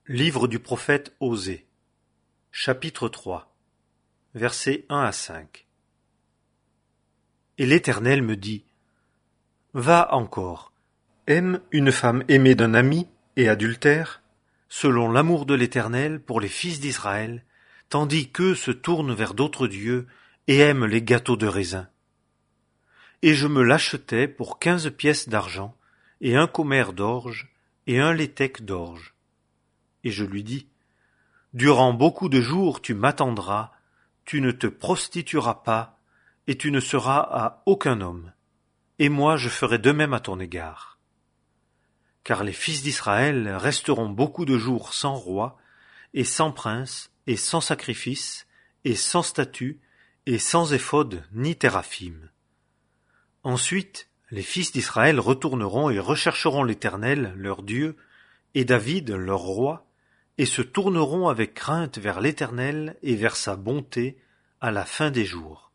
Livre du prophète Osée, chapitre 3, versets 1 à 5. Et l'Éternel me dit: Va encore, aime une femme aimée d'un ami et adultère, selon l'amour de l'Éternel pour les fils d'Israël, tandis qu'eux se tournent vers d'autres dieux et aiment les gâteaux de raisin. Et je me l'achetai pour 15 pièces d'argent, et un commère d'orge, et un léthec d'orge. Et je lui dis: Durant beaucoup de jours tu m'attendras, tu ne te prostitueras pas, et tu ne seras à aucun homme, et moi je ferai de même à ton égard. Car les fils d'Israël resteront beaucoup de jours sans roi, et sans prince, et sans sacrifice, et sans statut, et sans éphod ni téraphim. Ensuite, les fils d'Israël retourneront et rechercheront l'Éternel, leur Dieu, et David, leur roi, et se tourneront avec crainte vers l'Éternel et vers sa bonté à la fin des jours.